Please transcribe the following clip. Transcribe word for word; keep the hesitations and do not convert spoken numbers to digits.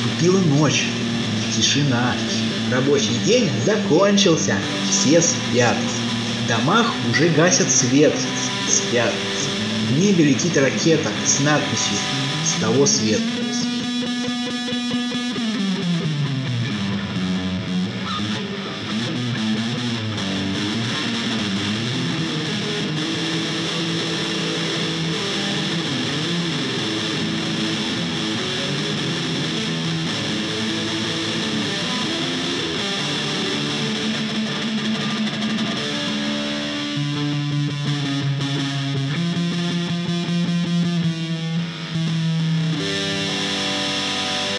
Наступила ночь. Тишина. Рабочий день закончился. Все спят. В домах уже гасят свет. Спят. В небе летит ракета с надписью «С того света».